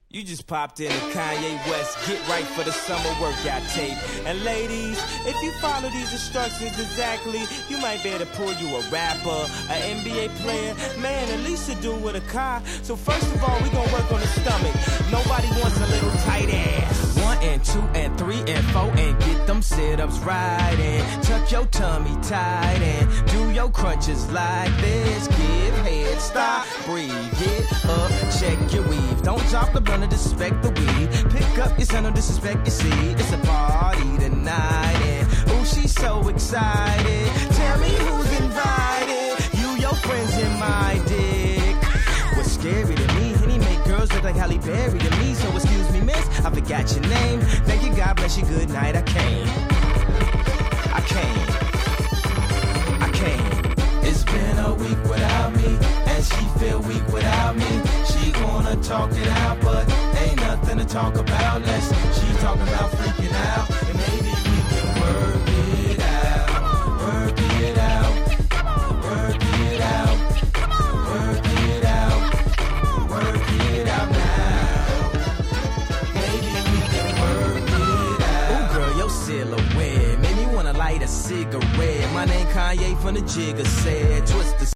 You just popped into Kanye West, Get Right for the Summer workout tape. And ladies, if you follow these instructions exactly, you might be able to pull you a rapper, an NBA player, man, at least a dude with a car. So first of all, we gonna work on the stomach. Nobody wants a little tight ass. 1 and 2 and 3 and 4 and get them sit-ups right and tuck your tummy tight and do your crunches like this. Give head, stop, breathe, get up, check your weave. Don't drop the blunt, disrespect the weed. Pick up your son, don't disrespect your seed. It's a party tonight and ooh, she's so excited. Tell me who's invited. You, your friends, and my dick. What's scary to me, and he make girls look like Halle Berry to me. So excuse me, miss, I forgot your name. Thank you, God bless you, good night. I came. It's been a week without me, and she feel weak without me. She wanna talk it out, but ain't nothing to talk about. She talking about freaking out, and maybe we can work it out. Work it out. Work it out. Work it out. Work it out now. Maybe we can work it out. Ooh, girl, your silhouette made me wanna light a cigarette. My name Kanye from the Jigga said, twist the